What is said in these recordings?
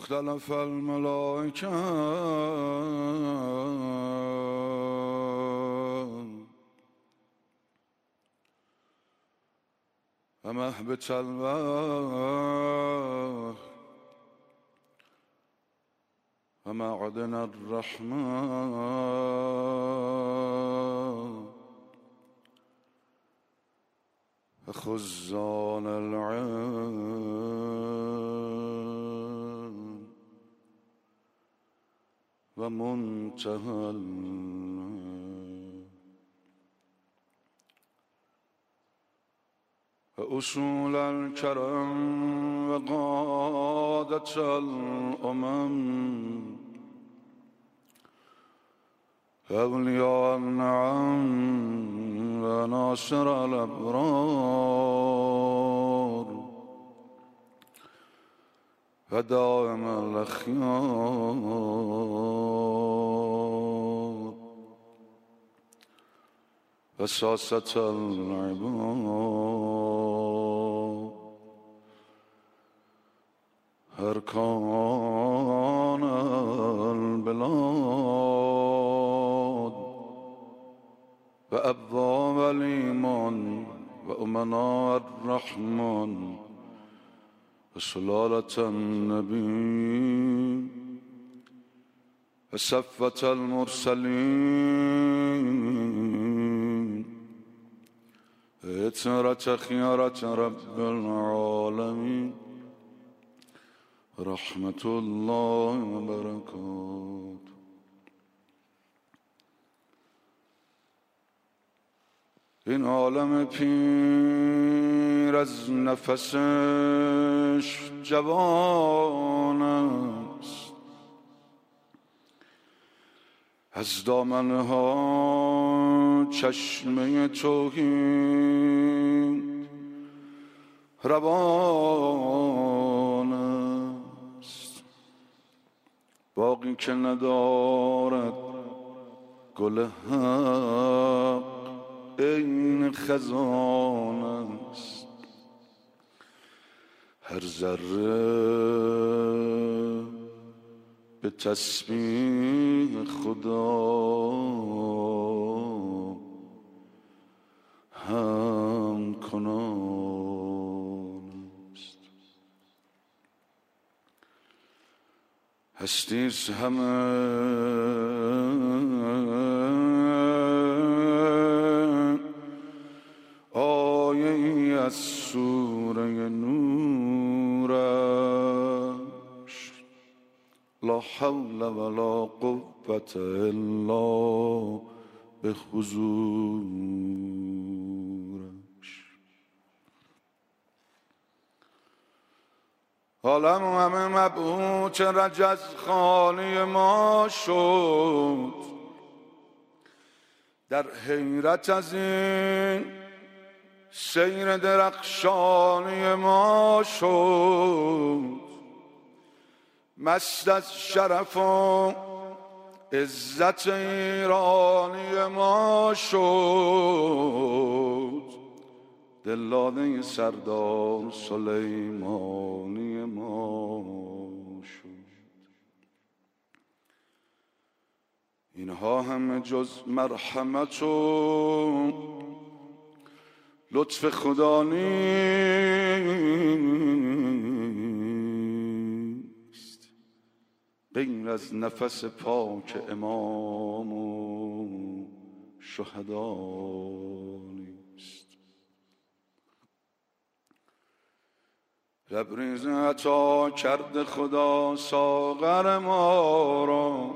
اختلف الملائكة ومهبط الوحي ومعدن الرحمة وخزان العلم ومنتهى وأصول الكرم وقادة الأمم أولياء النعم وناصر الأبرار ودائم الأخيار وساسة العباد أركان البلاد وأبواب الإيمان وأمناء الرحمن وسلالة النبي وصفة المرسلين إترة خيارة رب العالمين رحمة الله وبركاته. این عالم پیر از نفسش جوان است، از دامنها چشمه توحید روان است. باغی که ندارد گل حق این خزان است، هر ذره به تسبیح خدا هم کنان است. هستیست همه از سوره نورش، لا حول ولا قوة الا به حضورش. عالم همه مبهوت رجز خانه ما شد، در حیرت از این سیر درخشانی ما شد. مست از شرف و عزت ایرانی ما شد، دلداده سردار سلیمانی ما شد. اینها همه جز مرحمت و لطف خدا نیست، غیر از نفس پاک امام و شهدا نیست. لبریز عطا کرد خدا ساغر ما را،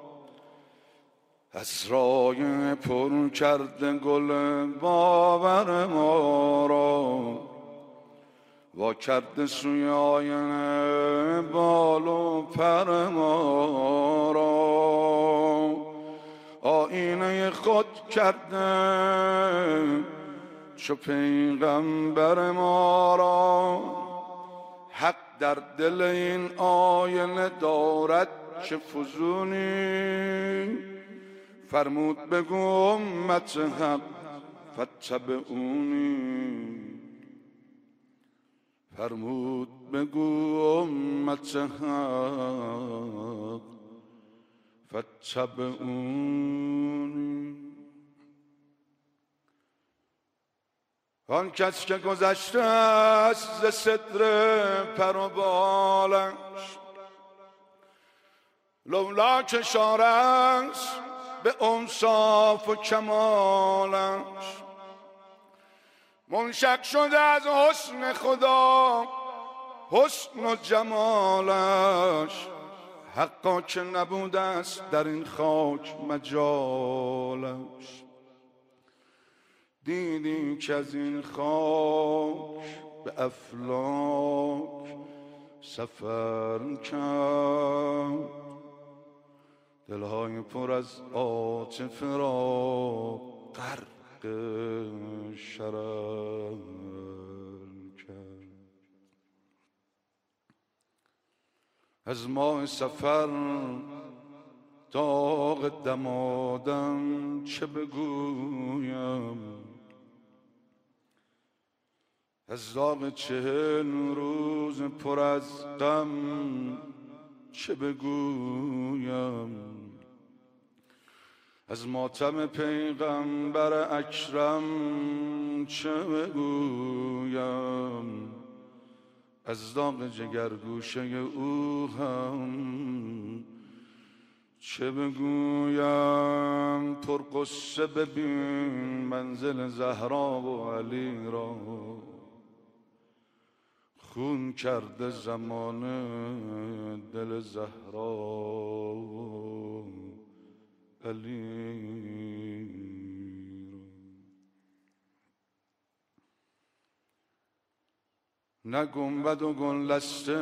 از رای پر کرده گل باور ما را. وا کرده سوی آینه بال و پر ما را. آینه خود کرده چو پیغمبر ما را. حق در دل این آینه دارد چه فزونی، فرمود بگو امت حق فاتبعونی. فرمود بگو امت حق فاتبعونی. آن کس که گذشته است ز صدر پر و بالش، لولاک اشاره است به اوصاف و کمالش. منشق شده از حسن خدا حسن و جمالش، حقا که نبوده است در این خاک مجالش. دیدی که از این خاک به افلاک سفر کرد، دلهای پر از عاطفه را غرق شرر کرد. از ماه سفر داغ دمادم چه بگویم، از داغ 40 روز پر از غم چه بگویم، از ماتم پیغمبر اکرم چه بگویم، از داغ جگرگوشه او هم چه بگویم. پرقصه ببین منزل زهرا و علی را، خون کرده زمانه دل زهرا و علی را. نه گنبد و گلدسته،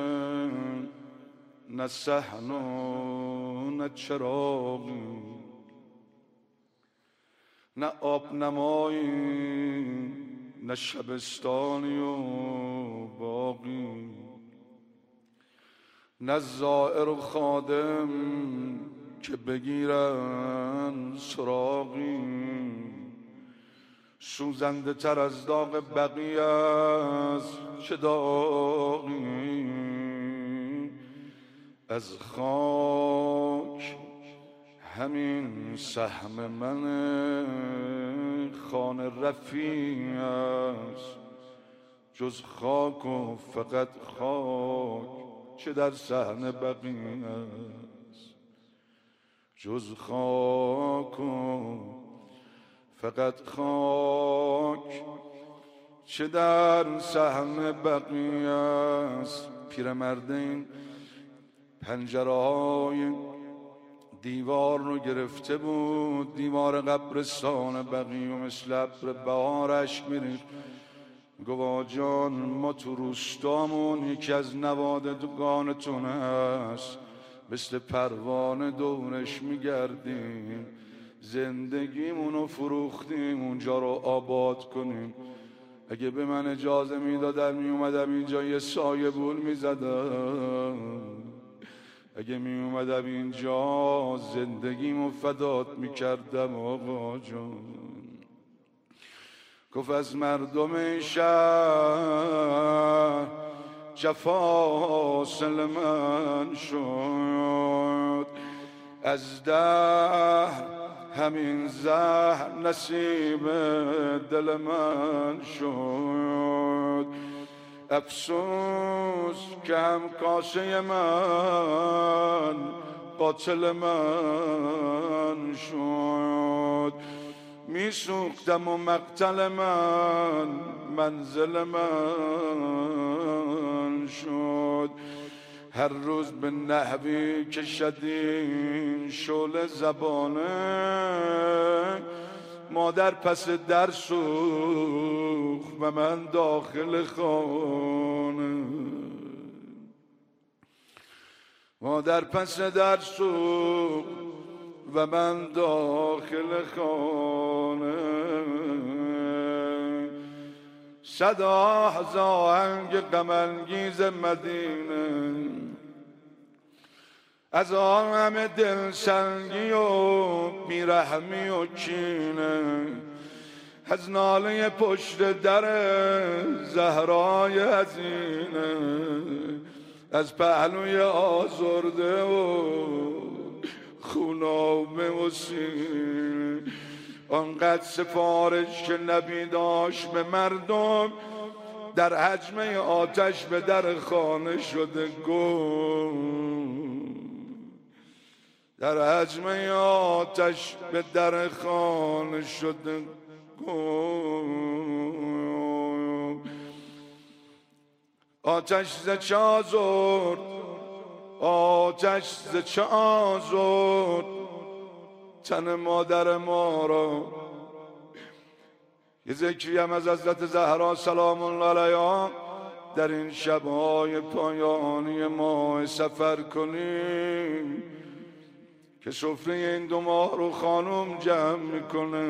نه صحن و نه چراغی، نه آب نمایی، نه شبستانی و باقی، نه زائر و خادم که بگیرن سراغی. سوزنده تر از داغ بقیه از چه داغی، از خاک همین سهم من خانه رفیع است. جز خاک و فقط خاک چه در صحن بقیه است، جز خاک و فقط خاک چه در صحن بقیه است. پیرمرد این پنجره‌های دیوار رو گرفته بود، دیوار قبرستان بقیه، و مثل ابر بهار اشک می‌ریخت. گفت جان ما تو روستامون یکی از نوادگانتون هست، مثل پروانه دورش میگردیم، زندگیمونو فروختیم اونجا رو آباد کنیم. اگه به من اجازه میدادن میومدم اینجا یه سایبون میزدم، اگه میومدم اینجا زندگیمو فدات میکردم آقا جان. گفت از مردم شهر جفا حاصل من شد، از دهر همین زهر نصیب دل من شد. افسوس که هم کاسه من قاتل من شد. می سوختم و مقتل من منزل من شد. هر روز به نحوی که شدین شعله زبانه، مادر پس در سوخت و من داخل خانه. مادر پس در سوخت و من داخل خانه. صدا از آهنگ غم‌انگیز مدینه، از آن همه دلسنگی و بیرحمی و کینه، از ناله پشت در زهرای حزینه، از پهلوی آزرده و خونابه و سینه. آنقدر سفارش که نبی داشت به مردم، در حجمه آتش به در خانه شده گم. در حجمه آتش به در خانه شده گم. آتش ز چه آزرد، آتش ز چه آزرد تن مادر ما را. یه ذکری هم از حضرت زهرا سلام الله علیها در این شب‌های پایانی ماه سفر کنیم که سفره این دو ماه رو خانم جمع میکنه.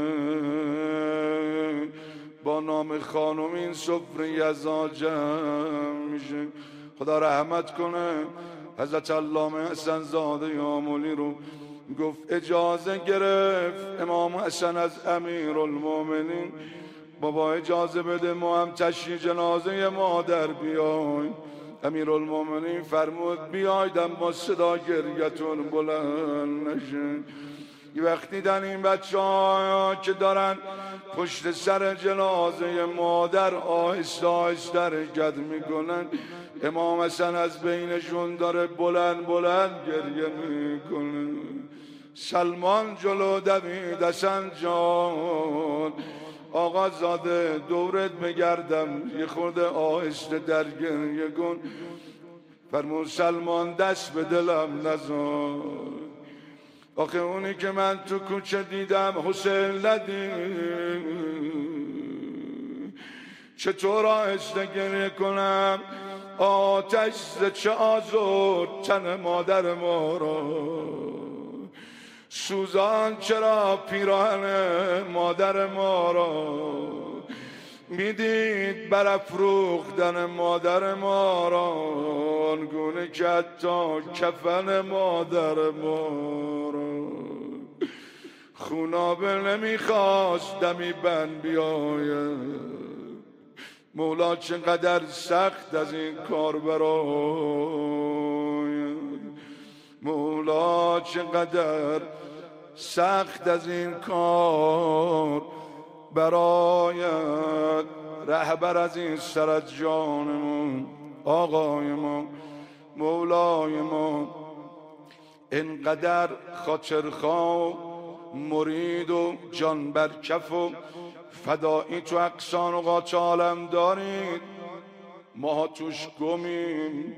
با نام خانم این سفره یزا جمع میشه. خدا رحمت کنه حضرت علامه حسن زاده آملی رو. گفت اجازه گرفت امام حسن از امیرالمومنین، بابا اجازه بده ما هم تشییع جنازه مادر بیایم. امیرالمومنین فرمود بیاید اما صدا گریتون بلند نشه. یه وقتی دیدن این بچه ها که دارن پشت سر جنازه مادر آهسته آهسته حرکت میکنن، امام حسن از بینشون داره بلند بلند گریه میکنه. سلمان جلو دوید حسن جان، آقا زاده دورت بگردم یه خورده آهسته در گریه کن. فرمود سلمان دست به دلم نزار، آخه اونی که من تو کوچه دیدم حسین ندید، چطور آهسته گریه کنم؟ آتش ز چه آزرد تن مادر ما را، سوزان چرا پیراهن مادر ما را، میدید برافروختن مادر ما را، آنگونه که حتی کفن مادر ما را. خونابه نمیخواست دمی بند بیاید، مولا چقدر سخت از این کار برای، مولا چقدر سخت از این کار برایت. رهبر از این سر از جانمون آقای ما مولای ما، اینقدر خاطرخواه مرید و جان بر کف و فدایی تو اقصان و قاچ عالم دارید، ما توش گمیم.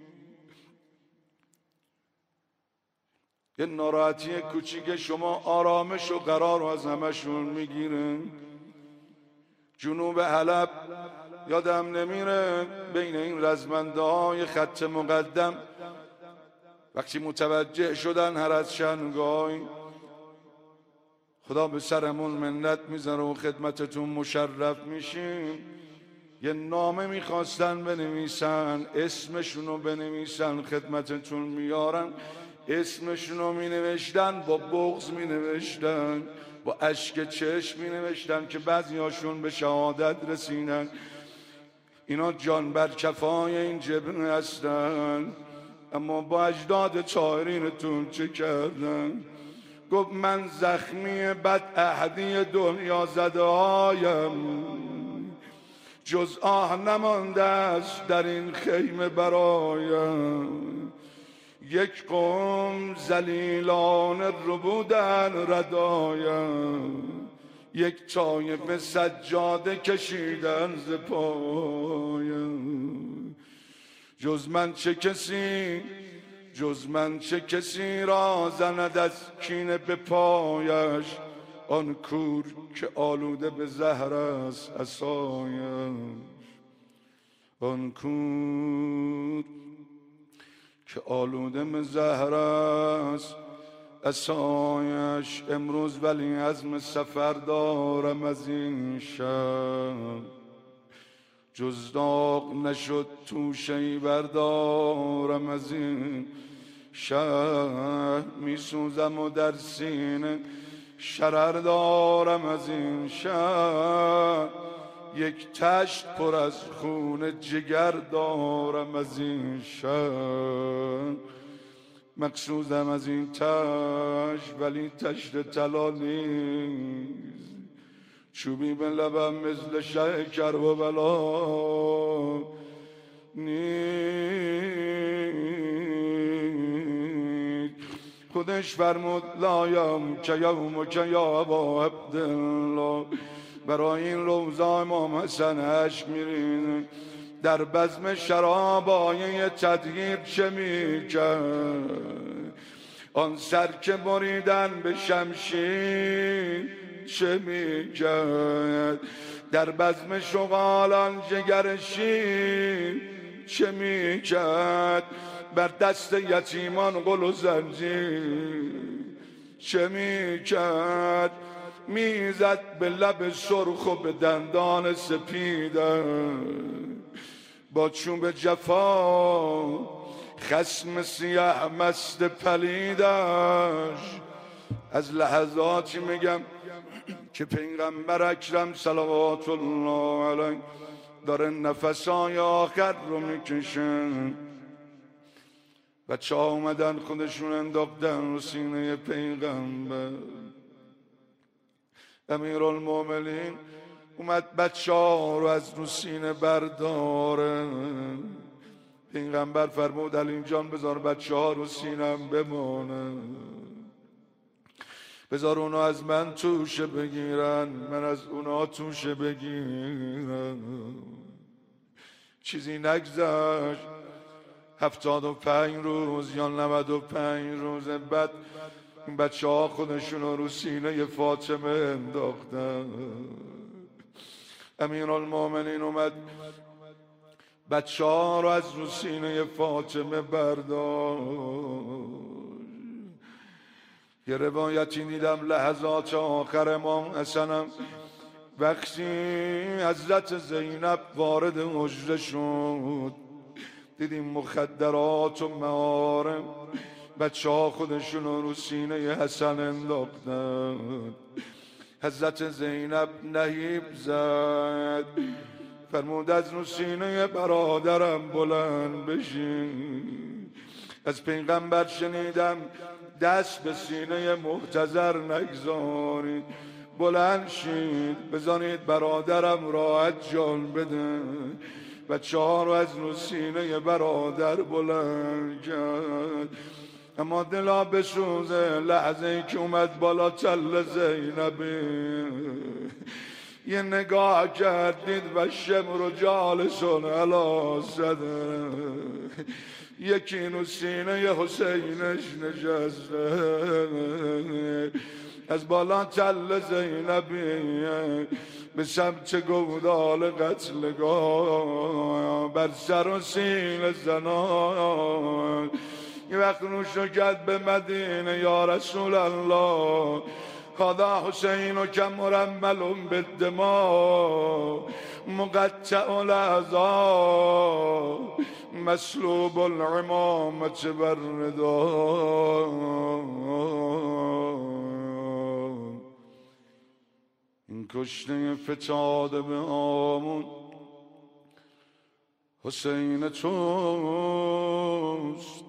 یه ناراحتی کوچیک شما آرامش و قرار رو از همشون میگیره. جنوب حلب یادم نمیره بین این رزمنده های خط مقدم وقتی متوجه شدن هر از شنگای، خدا به سرمون منت میذاره و خدمتتون مشرف میشیم. یه نامه میخواستن بنویسن، اسمشونو بنویسن، خدمتتون میارن. اسمشونو مینوشتن، با بغض مینوشتن، با اشک چشم مینوشتن که بعضی هاشون به شهادت رسیدن. اینا جان بر کفای این جبن هستن، اما با اجداد طاهرینتون چه کردن؟ گفت من زخمی بد احدی دنیا زده هایم، جز آه نمانده است در این خیمه برایم. یک قوم ذلیلان ربودن ردایم، یک طایفه سجاده کشیدن ز پایم. جز من چه کسی، جز من چه کسی را زند از کینه به پایش، آن کور که آلوده به زهر است عصایش. آن کور که آلوده به زهر است عصایش. امروز ولی عزم سفر دارم از این شب، جز داغ نشد توشه‌ای بردارم از این شب. میسوزم و در سینه شرر دارم از این شهر، یک تشت پر از خون جگر دارم از این شهر. مقصودم از این تشت ولی تشت طلا نیست، چوبی به لبم مثل شه کرب و بلا نیست. خودش فرمود لایم که یوم که یا ابا عبدالله، برای این روضا امام حسن اشک میرین، در بزم شرابای تطهیر چه میکرد؟ آن سر که بریدن به شمشیر چه میکرد؟ در بزم شغالان جگر شیر چه میکرد؟ بر دست یتیمان قل و زنجیر چه میکرد؟ میزد به لب سرخ و به دندان سپیدم، با چوب جفا خصم سیاه مست پلیدش. از لحظاتی میگم که پیغمبر اکرم صلوات الله علیه داره نفسای آخر رو میکشه. بچه ها اومدن خودشون انداختن رو سینه پیغمبر. امیرالمومنین اومد بچه ها رو از رو سینه برداره. پیغمبر فرمود علی جان بذار بچه ها رو سینم بمانه، بذار اونا از من توشه بگیرن، من از اونا توشه بگیرن. چیزی نگذشت 75 روز یا 95 روز بعد این بچه ها خودشون رو سینه فاطمه انداختن. امیرالمومنین اومد بچه ها رو از رو سینه فاطمه برداشت. یه روایتی دیدم لحظات آخر امام حسنم وقتی حضرت زینب وارد حجره شد، دیدیم مخدرات و معارم، بچه ها خودشون رو سینه حسن انداختن. حضرت زینب نهیب زد، فرمود از رو سینه برادرم بلند بشین. از پیغمبر شنیدم دست به سینه محتضر نگذارید، بلند شید بزنید برادرم راحت جان بده. بچه ها رو از رو سینه برادر بلند کرد. اما دلا بسوزه لحظه ای که اومد بالا تل زینبی، یه نگاه کردید و شمر و جالسون علا صدر، یکی نو سینه حسینش نشسته. از بالا تل زینبی به سمت گودال قتلگاه بر سر و سینه زنان. یه وقت روشو کرد به مدینه یا رسول الله، هذا حسین و که مرمل بالدماء مقطع الاعضاء مسلوب العمامة والرداء. این کشته فتاده به آمون حسین توست،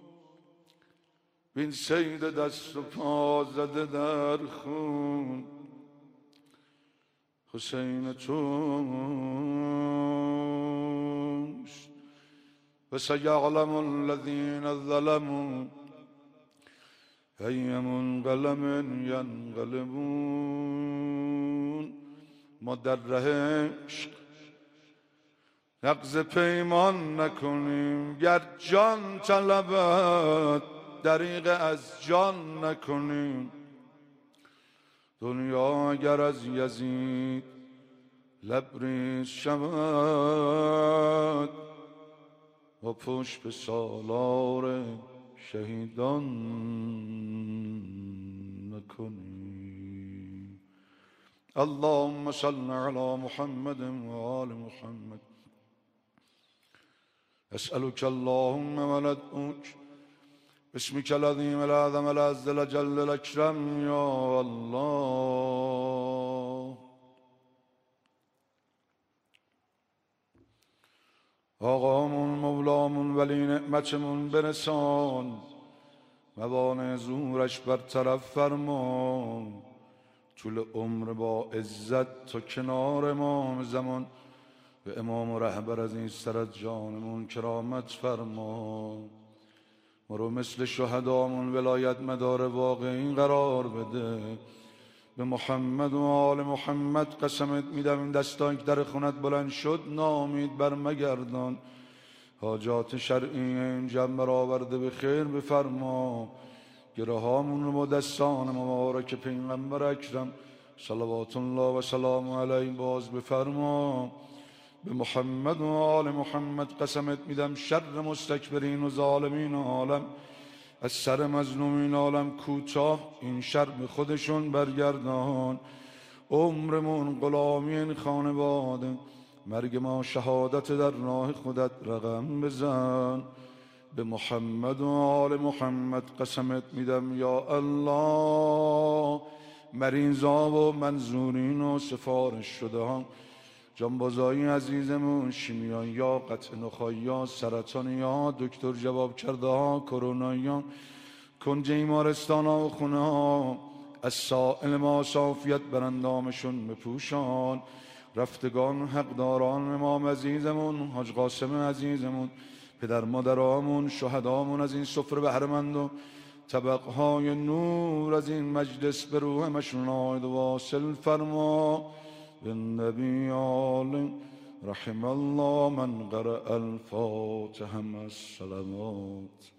بین سید دست و پا زده در خون حسین توست. و سیعلم الذین ظلموا ای منقلب ینقلبون. ما در ره عشق نقض پیمان نکنیم، گر جان طلبد دریغ از جان نکنیم. دنیا اگر از یزید لبریز شود و پشت به سالار شهیدان نکنیم. اللهم صل علی محمد و آل محمد. اسألك اللهم وندعوك باسمك العظيم الأعظم الأعز الأجل الأكرم يا الله. ولی نعمتمون برسان، موانع زورش برطرف فرما. طول عمر با عزت تو کنار امام زمان، به امام و رهبر از این سر از جانمون کرامت فرما. ما رو مثل شهدامون ولایت مدار واقعی قرار بده. به محمد و آل محمد قسمت میدم این دستان که در خونت بلند شد نامید برمگردان. حاجات شرعی این جمع برآورده به خیر بفرما. گره هامون رو با دستان مبارک پیغمبر اکرم صلوات الله و سلام علیه باز بفرما. به محمد و آل محمد قسمت میدم شر مستکبرین و ظالمین عالم از سر مظلومین عالم کوتاه این شر به خودشون برگردان. عمرمون غلامی این خانواده، مرگ ما شهادت در راه خودت رقم بزن. به محمد و آل محمد قسمت میدم یا الله مریضا و منظورین و سفارش شده ها، جانبازایی عزیزمون، شیمیان یا قطع نخاعی یا سرطان یا دکتر جواب کرده ها، کرونا یا کنج ایمارستان ها و خونه ها، از سائل ما صافیت برندامشون بپوشان. رفتگان حقداران امام عزیزمون، حاج قاسم عزیزمون، پدر مادرامون، شهدامون از این سفره بهره‌مند و طبقهای نور از این مجلس به روح مشون عاید و واصل فرما. بالنبی آل رحم الله من قرأ الفاتحه مع السلامات.